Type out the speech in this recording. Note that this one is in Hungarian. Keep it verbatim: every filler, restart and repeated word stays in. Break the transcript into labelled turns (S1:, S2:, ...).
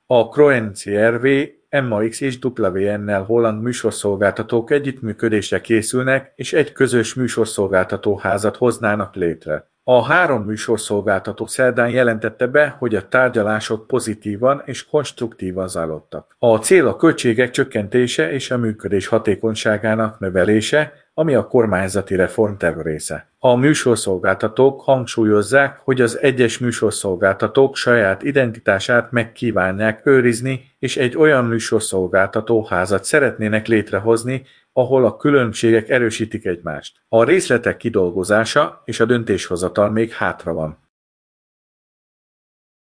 S1: A Croen cé er vé, em á iksz és dupla vé en-nel holland műsorszolgáltatók együttműködésre készülnek, és egy közös műsorszolgáltatóházat hoznának létre. A három műsorszolgáltató szerdán jelentette be, hogy a tárgyalások pozitívan és konstruktívan zajlottak. A cél a költségek csökkentése és a működés hatékonyságának növelése, ami a kormányzati reformterv része. A műsorszolgáltatók hangsúlyozzák, hogy az egyes műsorszolgáltatók saját identitását meg kívánják őrizni, és egy olyan műsorszolgáltatóházat szeretnének létrehozni, ahol a különbségek erősítik egymást. A részletek kidolgozása és a döntéshozatal még hátra van.